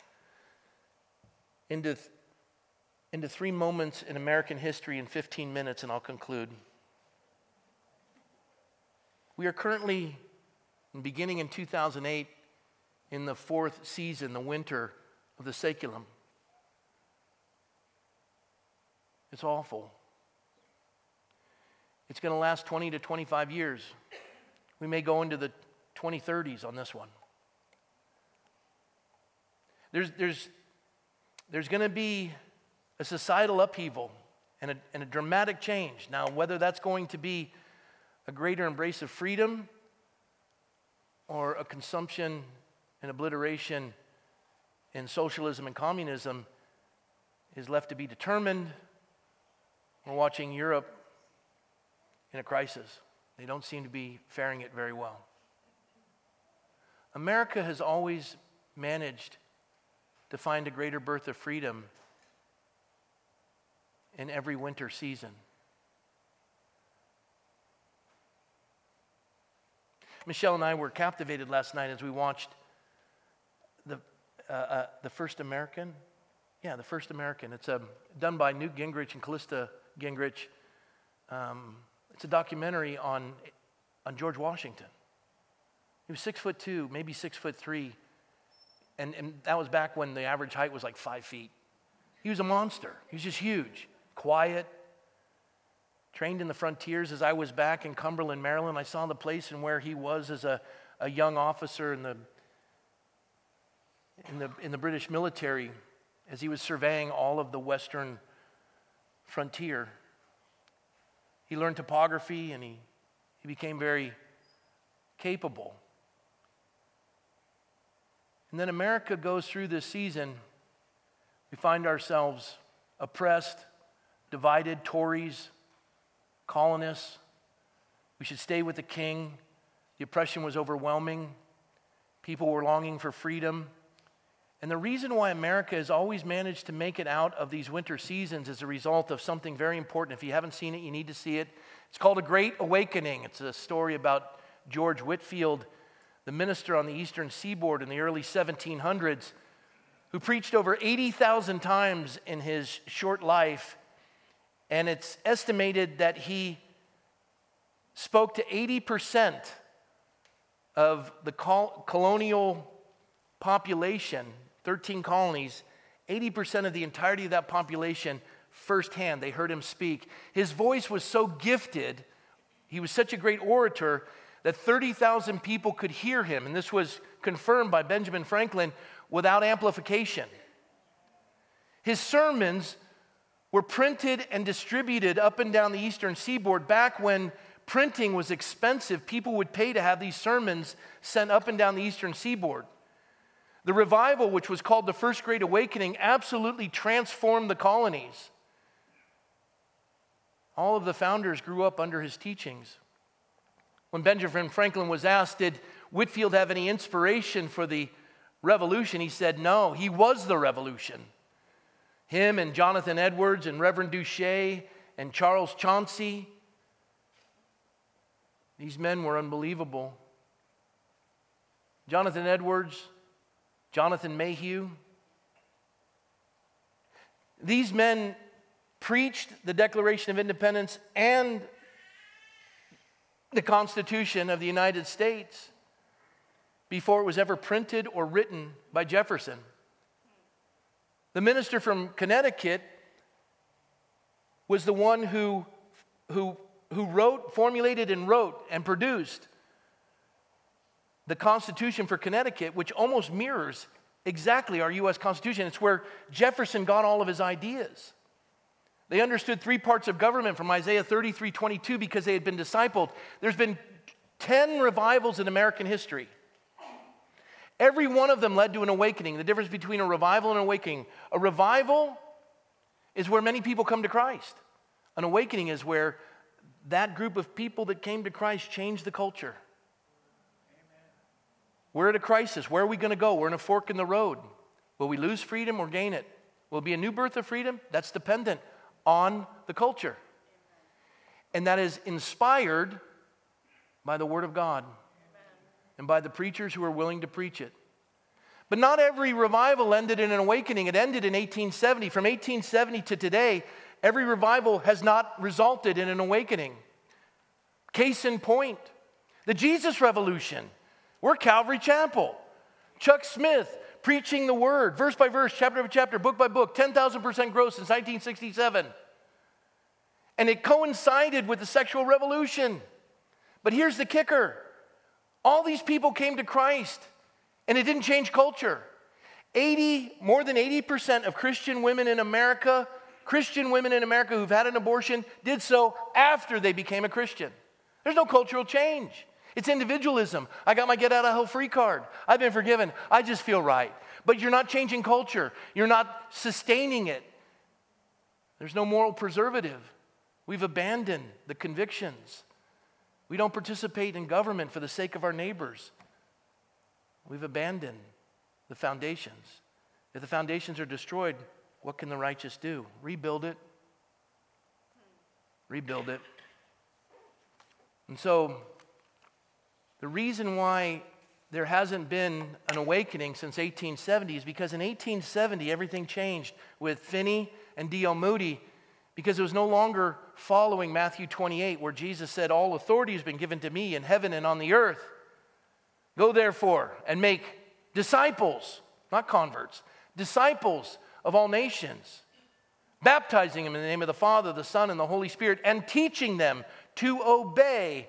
into 3 moments in American history in 15 minutes, and I'll conclude. We are currently, beginning in 2008, in the 4th season, the winter of the saeculum. It's awful. It's going to last 20 to 25 years. We may go into the 2030s on this one. There's going to be a societal upheaval and a dramatic change. Now, whether that's going to be a greater embrace of freedom or a consumption and obliteration in socialism and communism is left to be determined. We're watching Europe in a crisis. They don't seem to be faring it very well. America has always managed to find a greater birth of freedom in every winter season. Michelle and I were captivated last night as we watched the First American. Yeah, the First American. It's done by Newt Gingrich and Callista Gingrich. It's a documentary on George Washington. He was 6'2", maybe 6'3", and that was back when the average height was like 5 feet. He was a monster. He was just huge, quiet. Trained in the frontiers. As I was back in Cumberland, Maryland, I saw the place and where he was as a young officer in the British military, as he was surveying all of the western frontier. He learned topography and he became very capable. And then America goes through this season. We find ourselves oppressed, divided, Tories, colonists. We should stay with the king. The oppression was overwhelming. People were longing for freedom. And the reason why America has always managed to make it out of these winter seasons is a result of something very important. If you haven't seen it, you need to see it. It's called A Great Awakening. It's a story about George Whitefield, the minister on the eastern seaboard in the early 1700s, who preached over 80,000 times in his short life. And it's estimated that he spoke to 80% of the colonial population, 13 colonies, 80% of the entirety of that population firsthand. They heard him speak. His voice was so gifted, he was such a great orator, that 30,000 people could hear him, and this was confirmed by Benjamin Franklin, without amplification. His sermons were printed and distributed up and down the eastern seaboard. Back when printing was expensive, people would pay to have these sermons sent up and down the eastern seaboard. The revival, which was called the First Great Awakening, absolutely transformed the colonies. All of the founders grew up under his teachings. When Benjamin Franklin was asked, did Whitefield have any inspiration for the revolution, he said no, he was the revolution. Him and Jonathan Edwards and Reverend Duché and Charles Chauncey, these men were unbelievable. Jonathan Edwards, Jonathan Mayhew. These men preached the Declaration of Independence and the Constitution of the United States before it was ever printed or written by Jefferson. The minister from Connecticut was the one who wrote, formulated and wrote and produced the Constitution for Connecticut, which almost mirrors exactly our U.S. Constitution. It's where Jefferson got all of his ideas. They understood 3 parts of government from Isaiah 33:22 because they had been discipled. There's been 10 revivals in American history. Every one of them led to an awakening. The difference between a revival and an awakening. A revival is where many people come to Christ. An awakening is where that group of people that came to Christ changed the culture. We're at a crisis. Where are we going to go? We're in a fork in the road. Will we lose freedom or gain it? Will it be a new birth of freedom? That's dependent on the culture. And that is inspired by the Word of God and by the preachers who are willing to preach it. But not every revival ended in an awakening. It ended in 1870. From 1870 to today, every revival has not resulted in an awakening. Case in point, the Jesus Revolution. We're Calvary Chapel. Chuck Smith preaching the Word, verse by verse, chapter by chapter, book by book, 10,000% growth since 1967. And it coincided with the sexual revolution. But here's the kicker. All these people came to Christ, and it didn't change culture. More than 80% of Christian women in America who've had an abortion did so after they became a Christian. There's no cultural change. It's individualism. I got my get out of hell free card. I've been forgiven. I just feel right. But you're not changing culture. You're not sustaining it. There's no moral preservative. We've abandoned the convictions. We don't participate in government for the sake of our neighbors. We've abandoned the foundations. If the foundations are destroyed, what can the righteous do? Rebuild it. Rebuild it. And so, the reason why there hasn't been an awakening since 1870 is because in 1870 everything changed with Finney and D.L. Moody, because it was no longer following Matthew 28 where Jesus said, all authority has been given to me in heaven and on the earth. Go therefore and make disciples, not converts, disciples of all nations, baptizing them in the name of the Father, the Son, and the Holy Spirit, and teaching them to obey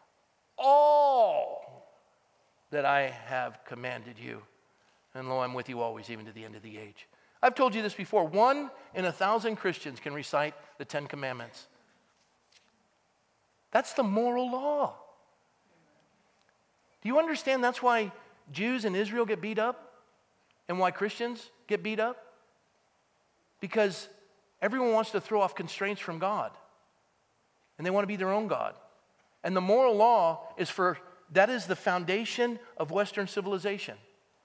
all that I have commanded you. And lo, I'm with you always, even to the end of the age. I've told you this before. 1 in 1,000 Christians can recite the 10 Commandments. That's the moral law. Do you understand that's why Jews in Israel get beat up? And why Christians get beat up? Because everyone wants to throw off constraints from God. And they want to be their own God. And the moral law that is the foundation of Western civilization.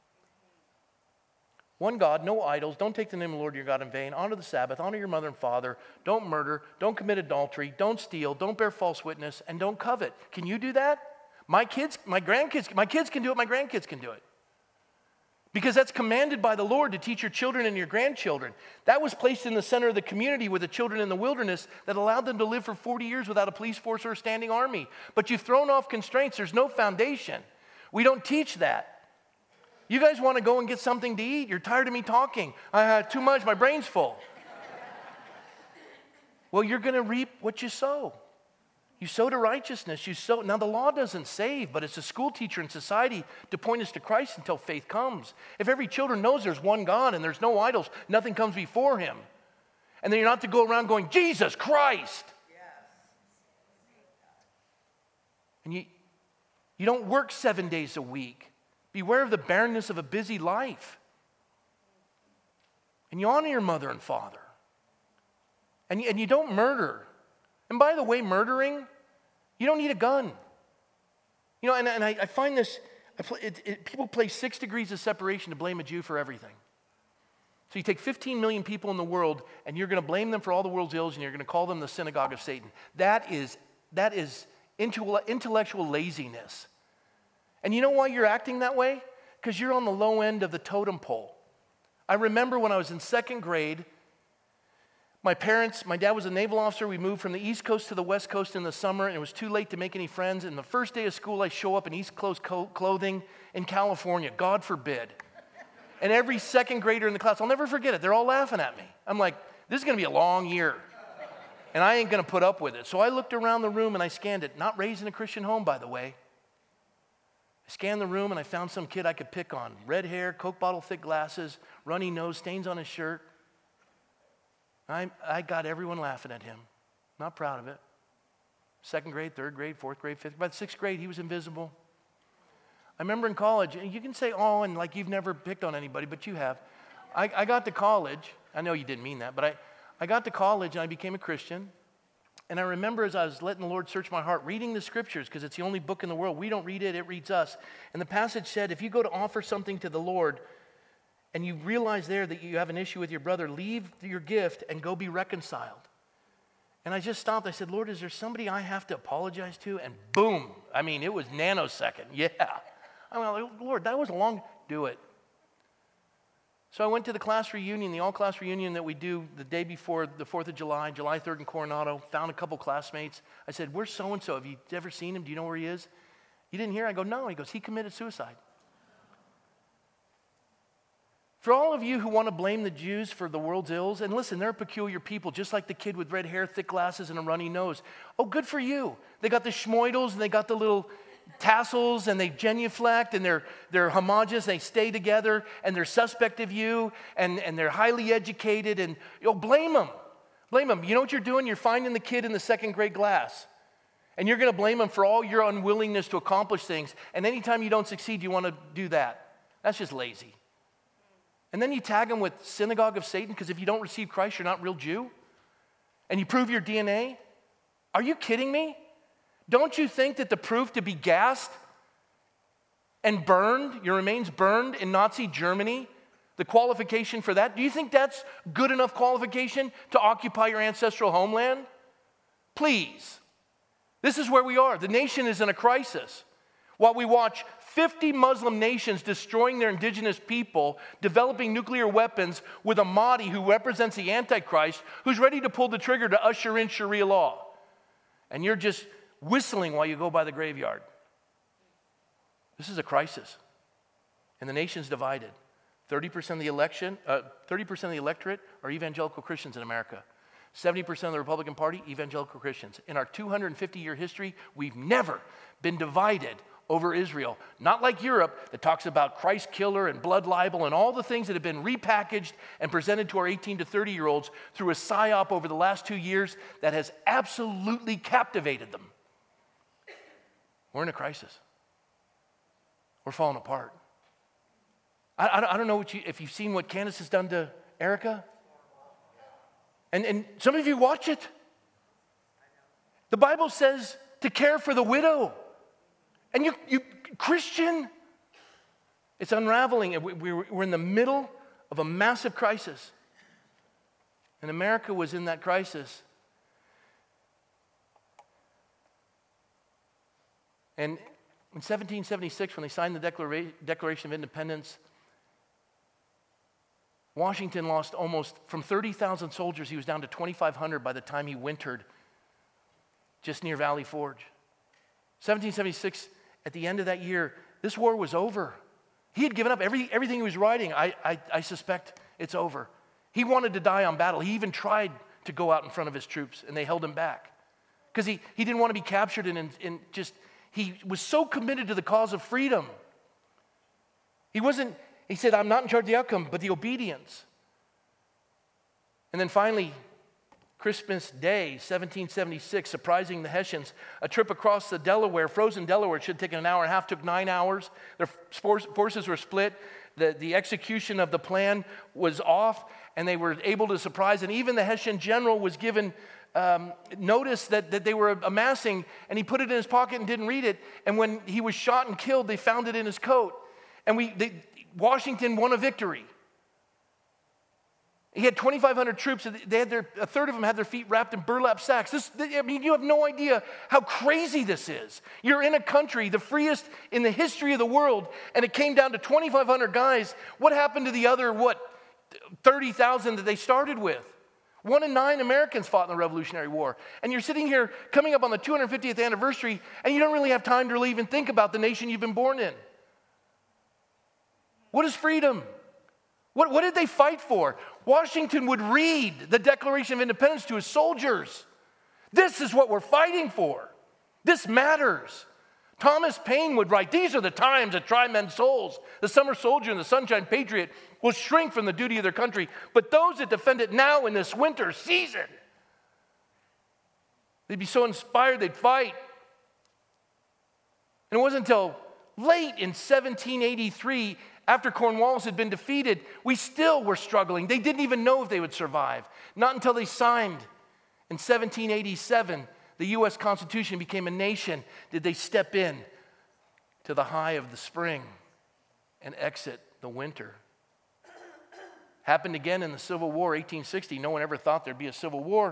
One God, no idols, don't take the name of the Lord your God in vain, honor the Sabbath, honor your mother and father, don't murder, don't commit adultery, don't steal, don't bear false witness, and don't covet. Can you do that? My kids can do it, my grandkids can do it. Because that's commanded by the Lord to teach your children and your grandchildren. That was placed in the center of the community with the children in the wilderness that allowed them to live for 40 years without a police force or a standing army. But you've thrown off constraints. There's no foundation. We don't teach that. You guys want to go and get something to eat? You're tired of me talking. I had too much. My brain's full. Well, you're going to reap what you sow. You sow to righteousness. Now the law doesn't save, but it's a school teacher in society to point us to Christ until faith comes. If every child knows there's one God and there's no idols, nothing comes before him. And then you're not to go around going, Jesus Christ. And you don't work 7 days a week. Beware of the barrenness of a busy life. And you honor your mother and father. And you don't murder. And by the way, murdering, you don't need a gun. You know, and I find this, people place 6 degrees of separation to blame a Jew for everything. So you take 15 million people in the world, and you're going to blame them for all the world's ills, and you're going to call them the synagogue of Satan. That is intellectual laziness. And you know why you're acting that way? Because you're on the low end of the totem pole. I remember when I was in second grade, my dad was a naval officer. We moved from the East Coast to the West Coast in the summer, and it was too late to make any friends. And the first day of school, I show up in East Coast clothing in California. God forbid. And every second grader in the class, I'll never forget it, they're all laughing at me. I'm like, this is going to be a long year. And I ain't going to put up with it. So I looked around the room and I scanned it. Not raised in a Christian home, by the way. I scanned the room and I found some kid I could pick on. Red hair, Coke bottle thick glasses, runny nose, stains on his shirt. I got everyone laughing at him. Not proud of it. Second grade, third grade, fourth grade, fifth. By the sixth grade, he was invisible. I remember in college, and you can say, oh, and like you've never picked on anybody, but you have. I got to college. I know you didn't mean that, but I got to college and I became a Christian. And I remember as I was letting the Lord search my heart, reading the scriptures, because it's the only book in the world. We don't read it, it reads us. And the passage said, if you go to offer something to the Lord, and you realize there that you have an issue with your brother, leave your gift and go be reconciled. And I just stopped. I said, Lord, is there somebody I have to apologize to? And boom. I mean, it was nanosecond. Yeah. I'm like, Lord, that was a long, do it. So I went to the class reunion, the all-class reunion that we do the day before the 4th of July, July 3rd in Coronado, found a couple classmates. I said, where's so-and-so? Have you ever seen him? Do you know where he is? You didn't hear? I go, no. He goes, he committed suicide. For all of you who want to blame the Jews for the world's ills, and listen, they're a peculiar people, just like the kid with red hair, thick glasses, and a runny nose. Oh, good for you. They got the schmoidals, and they got the little tassels, and they genuflect, and they're homogenous, they stay together, and they're suspect of you, and they're highly educated, and you'll blame them. Blame them. You know what you're doing? You're finding the kid in the second grade class, and you're going to blame them for all your unwillingness to accomplish things, and anytime you don't succeed, you want to do that. That's just lazy. And then you tag them with synagogue of Satan, because if you don't receive Christ, you're not a real Jew, and you prove your DNA. Are you kidding me? Don't you think that the proof to be gassed and burned, your remains burned in Nazi Germany, the qualification for that, do you think that's good enough qualification to occupy your ancestral homeland? Please. This is where we are. The nation is in a crisis. While we watch 50 Muslim nations destroying their indigenous people, developing nuclear weapons with a Mahdi who represents the Antichrist, who's ready to pull the trigger to usher in Sharia law. And you're just whistling while you go by the graveyard. This is a crisis. And the nation's divided. 30% of the electorate are evangelical Christians in America. 70% of the Republican Party, evangelical Christians. In our 250-year history, we've never been divided over Israel. Not like Europe that talks about Christ killer and blood libel and all the things that have been repackaged and presented to our 18 to 30-year-olds through a psyop over the last 2 years that has absolutely captivated them. We're in a crisis. We're falling apart. I don't know if you've seen what Candace has done to Erica. And some of you watch it. The Bible says to care for the widow. And you Christian, it's unraveling. We're in the middle of a massive crisis. And America was in that crisis. And in 1776, when they signed the Declaration of Independence, Washington lost almost, from 30,000 soldiers, he was down to 2,500 by the time he wintered just near Valley Forge. 1776, at the end of that year, this war was over. He had given up everything he was writing. I suspect it's over. He wanted to die on battle. He even tried to go out in front of his troops, and they held him back. because he didn't want to be captured and just, he was so committed to the cause of freedom. He said, I'm not in charge of the outcome, but the obedience. And then finally, Christmas Day, 1776, surprising the Hessians, a trip across the Delaware, frozen Delaware, it should have taken an hour and a half, took 9 hours. Their forces were split. The execution of the plan was off, and they were able to surprise. And even the Hessian general was given notice that they were amassing, and he put it in his pocket and didn't read it. And when he was shot and killed, they found it in his coat. And Washington won a victory. He had 2,500 troops. A third of them had their feet wrapped in burlap sacks. You have no idea how crazy this is. You're in a country, the freest in the history of the world, and it came down to 2,500 guys. What happened to the other, 30,000 that they started with? 1 in 9 Americans fought in the Revolutionary War. And you're sitting here coming up on the 250th anniversary, and you don't really have time to really even think about the nation you've been born in. What is freedom? What did they fight for? Washington would read the Declaration of Independence to his soldiers. This is what we're fighting for. This matters. Thomas Paine would write, these are the times that try men's souls. The summer soldier and the sunshine patriot will shrink from the duty of their country, but those that defend it now in this winter season, they'd be so inspired they'd fight. And it wasn't until late in 1783, after Cornwallis had been defeated, we still were struggling. They didn't even know if they would survive. Not until they signed in 1787, the U.S. Constitution became a nation, did they step in to the high of the spring and exit the winter. Happened again in the Civil War, 1860. No one ever thought there'd be a civil war.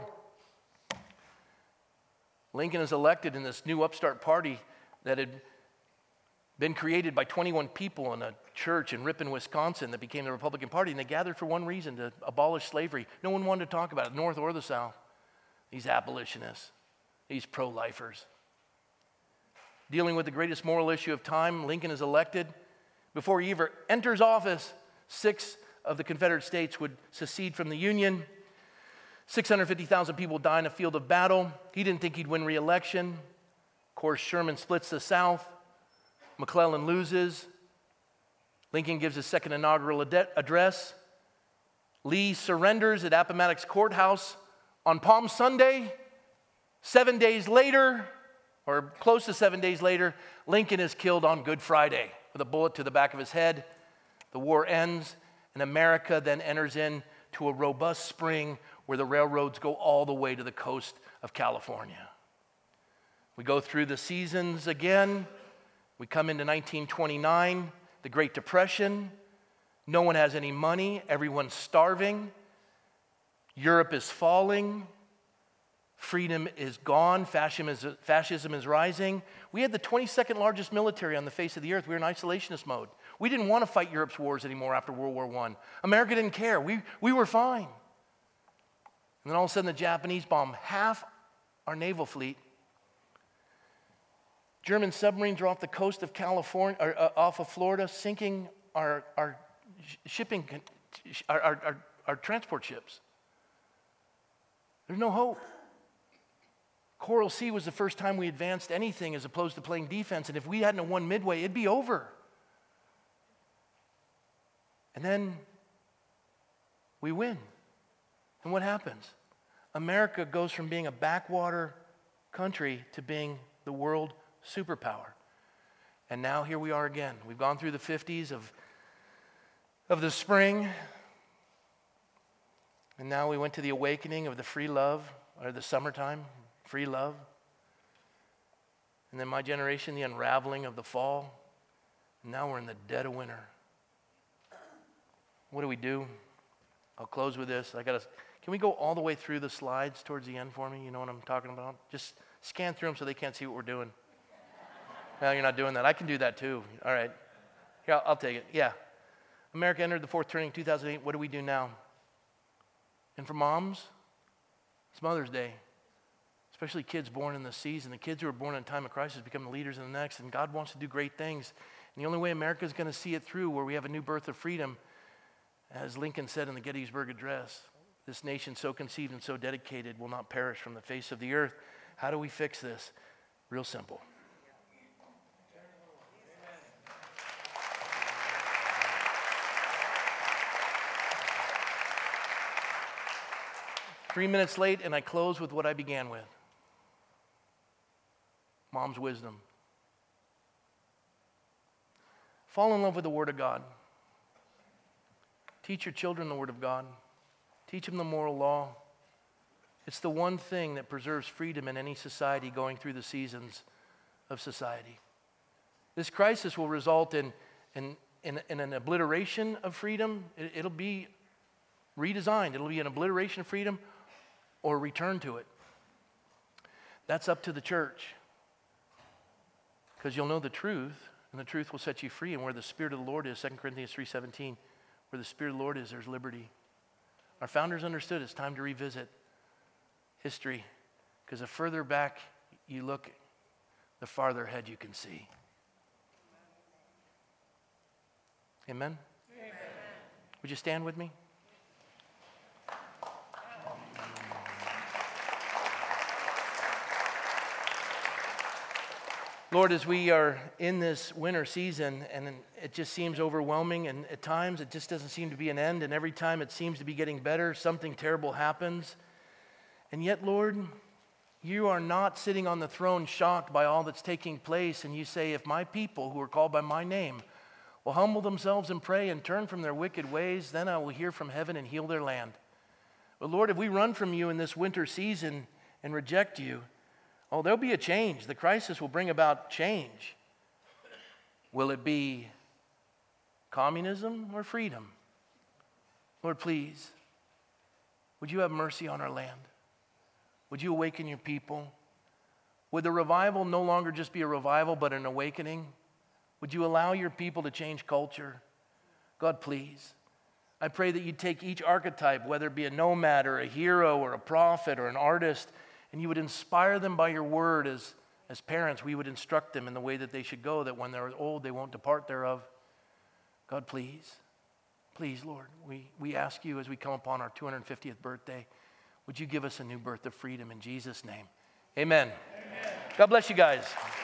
Lincoln is elected in this new upstart party that had been created by 21 people in a church in Ripon, Wisconsin, that became the Republican Party, and they gathered for one reason, to abolish slavery. No one wanted to talk about it, North or the South. These abolitionists, these pro-lifers. Dealing with the greatest moral issue of time, Lincoln is elected. Before he ever enters office, 6 of the Confederate states would secede from the Union. 650,000 people die in a field of battle. He didn't think he'd win re-election. Of course, Sherman splits the South. McClellan loses. Lincoln gives his second inaugural address. Lee surrenders at Appomattox Courthouse on Palm Sunday. 7 days later, or close to 7 days later, Lincoln is killed on Good Friday with a bullet to the back of his head. The war ends, and America then enters into a robust spring where the railroads go all the way to the coast of California. We go through the seasons again. We come into 1929, the Great Depression. No one has any money. Everyone's starving. Europe is falling. Freedom is gone. Fascism is rising. We had the 22nd largest military on the face of the earth. We were in isolationist mode. We didn't want to fight Europe's wars anymore after World War I. America didn't care. We were fine. And then all of a sudden the Japanese bomb half our naval fleet. German submarines are off the coast of California, or off of Florida, sinking our shipping, our transport ships. There's no hope. Coral Sea was the first time we advanced anything as opposed to playing defense, and if we hadn't won Midway, it'd be over. And then we win. And what happens? America goes from being a backwater country to being the world superpower. And now here we are again. We've gone through the 50s of the spring. And now we went to the awakening of the free love, or the summertime, free love. And then my generation, the unraveling of the fall. And now we're in the dead of winter. What do? I'll close with this. Can we go all the way through the slides towards the end for me? You know what I'm talking about? Just scan through them so they can't see what we're doing. No, you're not doing that. I can do that too. All right. Here, I'll take it. Yeah. America entered the fourth turning in 2008. What do we do now? And for moms, it's Mother's Day. Especially kids born in this season. The kids who are born in a time of crisis become the leaders in the next. And God wants to do great things. And the only way America is going to see it through, where we have a new birth of freedom, as Lincoln said in the Gettysburg Address, this nation so conceived and so dedicated will not perish from the face of the earth. How do we fix this? Real simple. 3 minutes late, and I close with what I began with. Mom's wisdom. Fall in love with the Word of God. Teach your children the Word of God. Teach them the moral law. It's the one thing that preserves freedom in any society going through the seasons of society. This crisis will result in an obliteration of freedom. It'll be redesigned. It'll be an obliteration of freedom or return to it. That's up to the church. Because you'll know the truth, and the truth will set you free. And where the Spirit of the Lord is, 2 Corinthians 3:17, where the Spirit of the Lord is, there's liberty. Our founders understood it's time to revisit history, because the further back you look, the farther ahead you can see. Amen? Amen. Would you stand with me? Lord, as we are in this winter season, and it just seems overwhelming, and at times it just doesn't seem to be an end, and every time it seems to be getting better, something terrible happens. And yet, Lord, you are not sitting on the throne shocked by all that's taking place, and you say, if my people who are called by my name will humble themselves and pray and turn from their wicked ways, then I will hear from heaven and heal their land. But Lord, if we run from you in this winter season and reject you, oh, there'll be a change. The crisis will bring about change. Will it be communism or freedom? Lord, please, would you have mercy on our land? Would you awaken your people? Would the revival no longer just be a revival, but an awakening? Would you allow your people to change culture? God, please. I pray that you'd take each archetype, whether it be a nomad or a hero or a prophet or an artist, and you would inspire them by your word. As parents, we would instruct them in the way that they should go, that when they're old, they won't depart thereof. God, please. Please, Lord, we ask you as we come upon our 250th birthday, would you give us a new birth of freedom in Jesus' name? Amen. Amen. God bless you guys.